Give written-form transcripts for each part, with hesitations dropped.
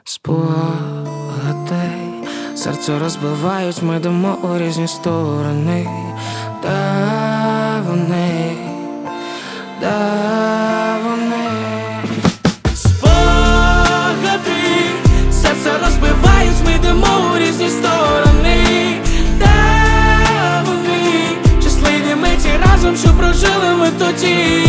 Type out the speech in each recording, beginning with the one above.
Спогади, серце розбивають, ми йдемо у різні сторони. Де вони? Де вони? Спогади, серце розбивають, ми йдемо у різні сторони. Де вони? Щасливі ми ті разом, що прожили ми тоді.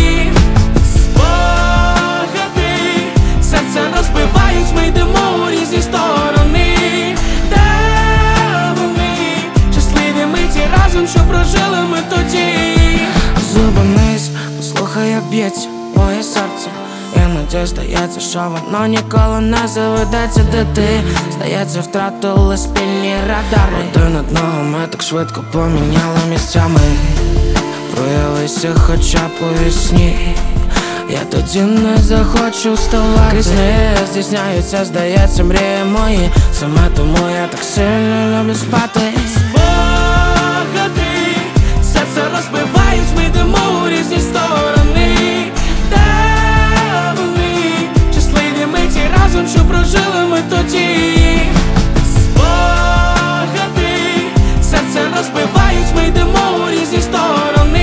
Серце розбивають, ми йдемо у різні сторони. Де вони? Щасливі ми ті разом, що прожили ми тоді. Зупинись, послухай, як б'ється моє серце. Іноді здається, що воно ніколи не заведеться. Де ти? Здається, втратили спільні радари. Один одного ми так швидко поміняли місцями. Проявися хоча б у вісні. Я тоді не захочу вставати. Крізь сни здійсняються, здається, мрії мої. Саме тому я так сильно люблю спати. Спогади, серце розбивають, ми йдемо у різні сторони. Де вони? Щасливі ми ті разом, що прожили ми тоді. Спогади, серце розбивають, ми йдемо у різні сторони.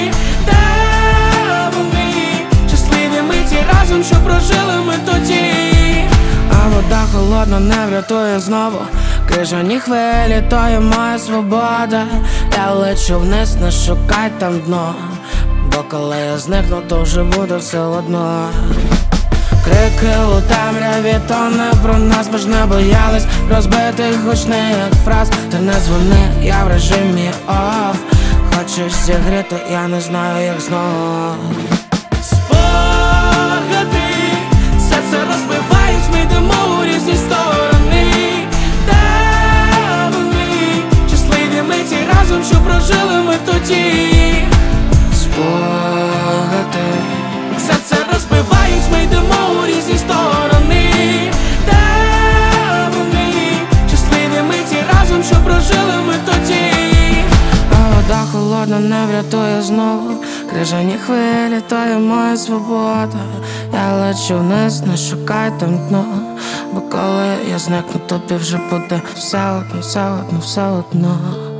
Разом, що прожили ми тоді. А вода холодна не врятує знову. Крижані хвилі, то є моя свобода. Я лечу вниз, не шукай там дно. Бо коли я зникну, то вже буде все одно. Крики у темряві, то не про нас. Ми ж не боялись розбитих гучних фраз. Ти не дзвони, я в режимі оф. Хочеш зігріти, я не знаю, як знову. Серце розбивають, ми йдемо у різні сторони. Де вони? Щасливі ми ті разом, що прожили ми тоді. Спогади, серце розбивають, ми йдемо у різні сторони. Де вони? Щасливі ми ті разом, що прожили ми тоді. А вода холодна не врятує знову. Крижані хвилі, то є моя свобода. Я лечу вниз, не шукай там дно. Бо коли я зникну, тобі вже буде все одно, все одно, все одно.